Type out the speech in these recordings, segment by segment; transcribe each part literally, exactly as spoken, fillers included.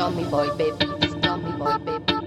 Tommy Boy, baby. Tommy Boy, baby.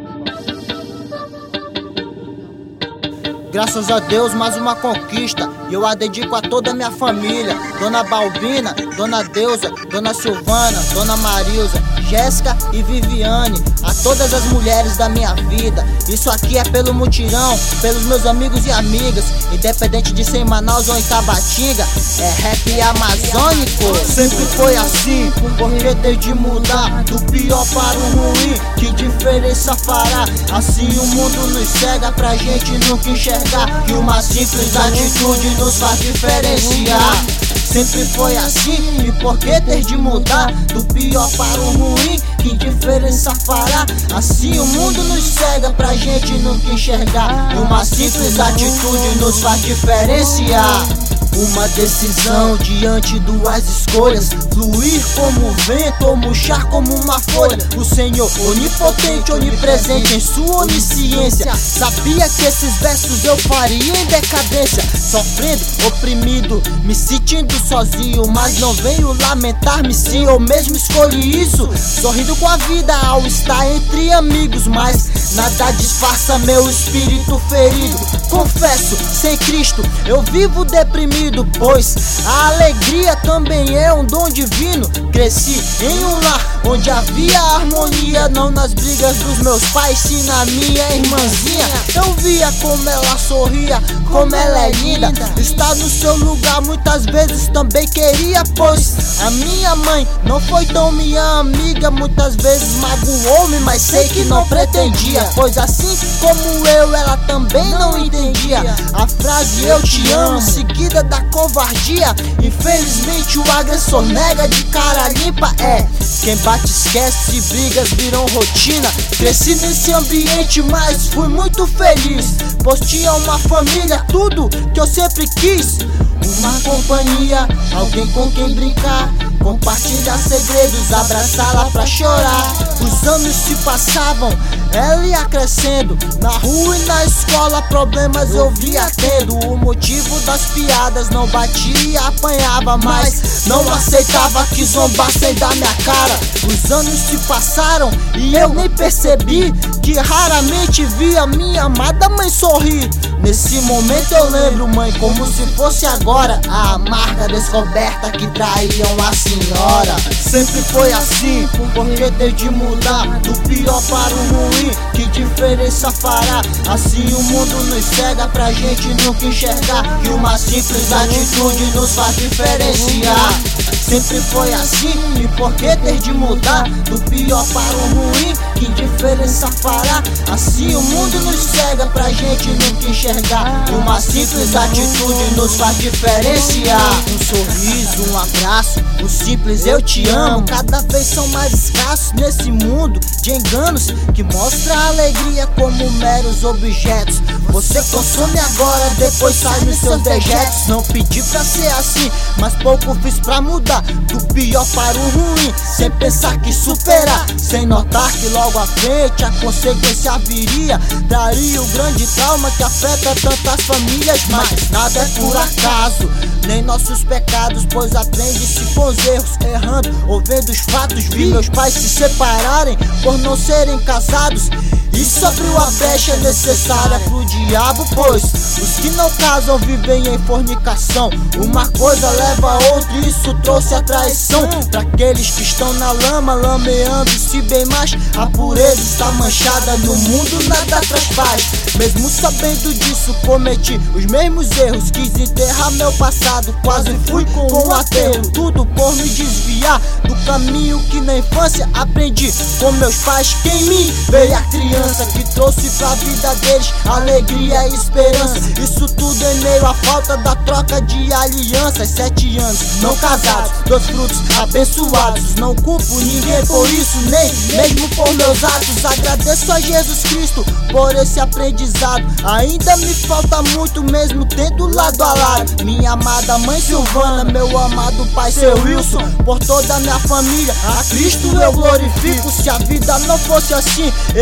Graças a Deus, mais uma conquista, e eu a dedico a toda a minha família. Dona Balbina, Dona Deusa, Dona Silvana, Dona Marilza, Jéssica e Viviane, a todas as mulheres da minha vida. Isso aqui é pelo mutirão, pelos meus amigos e amigas, independente de ser em Manaus ou em Tabatinga, é rap amazônico. Sempre foi assim, porque tem de mudar do pior para o ruim. Que diferença fará? Assim o mundo nos cega pra gente nunca enxergar que uma simples atitude nos faz diferenciar. Sempre foi assim, e por que ter de mudar do pior para o ruim? Que diferença fará? Assim o mundo nos cega pra gente nunca enxergar, e uma simples atitude nos faz diferenciar. Uma decisão diante duas escolhas, fluir como o vento ou murchar como uma folha. O Senhor onipotente, onipresente em sua onisciência, sabia que esses versos eu faria em decadência. Sofrendo, oprimido, me sentindo sozinho, mas não venho lamentar-me se eu mesmo escolhi isso. Sorrindo com a vida ao estar entre amigos, mas nada disfarça meu espírito ferido. Confesso, sem Cristo eu vivo deprimido, pois a alegria também é um dom divino. Cresci em um lar onde havia harmonia, não nas brigas dos meus pais, sim na minha irmãzinha. Eu via como ela sorria, como ela é linda. Estar no seu lugar muitas vezes também queria, pois a minha mãe não foi tão minha amiga. Muitas vezes magoou-me, mas sei que não pretendia, pois assim como eu, ela também não entendia a frase eu te amo, seguida da covardia. Infelizmente o agressor nega de cara limpa. É, quem bate esquece, brigas viram rotina. Cresci nesse ambiente, mas fui muito feliz, pois tinha uma família, tudo que eu sempre quis. Uma companhia, alguém com quem brincar, compartilhar segredos, abraçá-la pra chorar. Os anos se passavam, ela ia crescendo. Na rua e na escola problemas eu via tendo. O motivo das piadas não batia, apanhava, mas não aceitava que zombassem da minha cara. Os anos se passaram e eu nem percebi que raramente via minha amada mãe sorrir. Nesse momento eu lembro, mãe, como se fosse agora, a amarga descoberta que traíam a senhora. Sempre foi assim, porque ter de mudar do pior para o ruim. Que diferença fará? Assim o mundo nos cega pra gente nunca enxergar, que uma simples atitude nos faz diferenciar. Sempre foi assim, e por que ter de mudar do pior para o ruim? Que diferença fará? Assim o mundo nos cega pra gente nunca enxergar, e uma simples atitude nos faz diferenciar. Um sorriso, um abraço, o simples eu te amo, cada vez são mais escassos nesse mundo de enganos que mostra a alegria como meros objetos. Você consome agora, depois sai nos seus dejetos. Não pedi pra ser assim, mas pouco fiz pra mudar do pior para o ruim, sem pensar que superar, sem notar que logo à frente a consequência viria. Traria o grande trauma que afeta tantas famílias, mas nada é por acaso, nem nossos pecados, pois aprende-se com os erros, errando ou vendo os fatos. Vi meus pais se separarem por não serem casados, isso abriu a brecha necessária pro diabo, pois os que não casam vivem em fornicação. Uma coisa leva a outra e isso trouxe a traição. Pra aqueles que estão na lama, lameando-se bem mais, a pureza está manchada, no mundo nada traz paz. Mesmo sabendo disso, cometi os mesmos erros, quis enterrar meu passado, quase fui com um aterro. Tudo por me desviar do caminho que na infância aprendi com meus pais. Que em mim veio a criança que trouxe pra vida deles alegria e esperança. Isso tudo em meio à falta da troca de alianças. Sete anos não casados, dois frutos abençoados. Não culpo ninguém por isso, nem mesmo por meus atos. Agradeço a Jesus Cristo por esse aprendizado. Ainda me falta muito, mesmo tendo lado a lado minha amada mãe Silvana, meu amado pai seu Wilson, por toda a minha família, a Cristo eu glorifico. Se a vida não fosse assim, eu não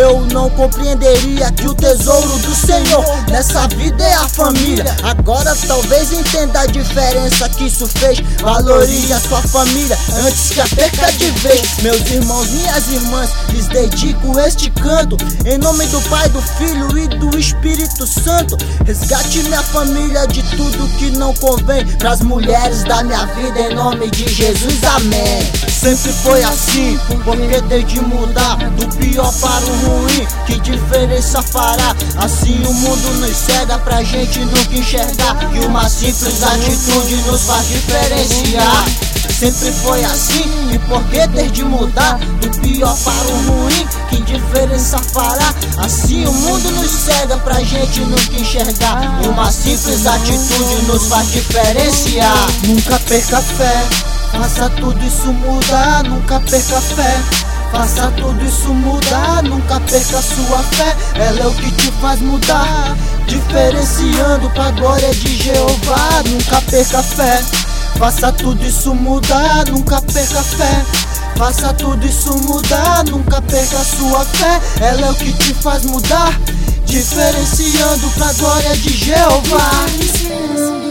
compreenderia que o tesouro do Senhor nessa vida é a família. Agora talvez entenda a diferença que isso fez. Valorize a sua família antes que a perca de vez. Meus irmãos, minhas irmãs, lhes dedico este canto em nome do Pai, do Filho e do Espírito Santo. Resgate minha família de tudo que não convém, pras mulheres da minha vida em nome de Jesus, amém. Sempre foi assim, porque desde mudar do pior para o ruim, que diferença fará? Assim o mundo nos cega pra gente nunca enxergar que uma simples atitude nos faz diferenciar. Sempre foi assim, e por que desde mudar do pior para o ruim, que diferença fará? Assim o mundo nos cega pra gente nunca enxergar, e uma simples atitude nos faz diferenciar. Nunca perca a fé, faça tudo isso mudar. Nunca perca a fé, faça tudo isso mudar. Nunca perca a sua fé, ela é o que te faz mudar, diferenciando pra glória de Jeová. Nunca perca a fé, faça tudo isso mudar. Nunca perca a fé, faça tudo isso mudar. Nunca perca a sua fé, ela é o que te faz mudar, diferenciando pra glória de Jeová.